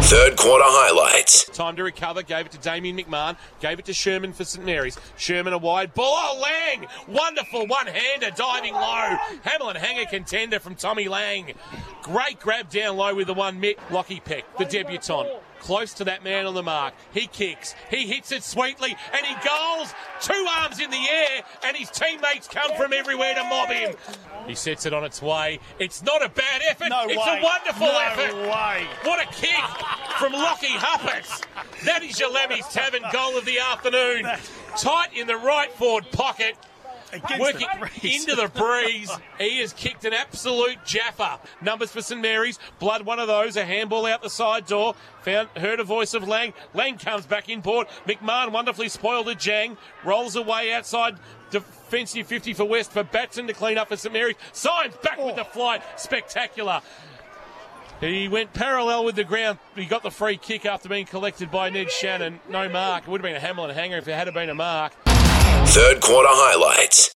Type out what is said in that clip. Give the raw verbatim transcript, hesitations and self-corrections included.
Third quarter highlights. Time to recover, gave it to Damien McMahon, gave it to Sherman for St Mary's. Sherman a wide ball, oh, Lang! Wonderful one-hander, diving low. Hamlin hanger contender from Tommy Lang. Great grab down low with the one mitt. Lockie Peck, the debutant. Close to that man on the mark. He kicks. He hits it sweetly and he goals. Two arms in the air and his teammates come from everywhere to mob him. He sets it on its way. It's not a bad effort. No it's way. a wonderful no effort. Way. What a kick from Lockie Huppert. That is your Lammy's Tavern goal of the afternoon. Tight in the right forward pocket. Against Working the breeze. into the breeze. He has kicked an absolute jaffa. Numbers for St Mary's. Blood, one of those. A handball out the side door. Found, heard a voice of Lang. Lang comes back in board. McMahon wonderfully spoiled a Jang. Rolls away outside. Defensive fifty for West for Batson to clean up for St Mary's. Signs back oh. with the flight. Spectacular. He went parallel with the ground. He got the free kick after being collected by Ned Shannon. No mark. It would have been a Hamlin hanger if it had been a mark. Third quarter highlights.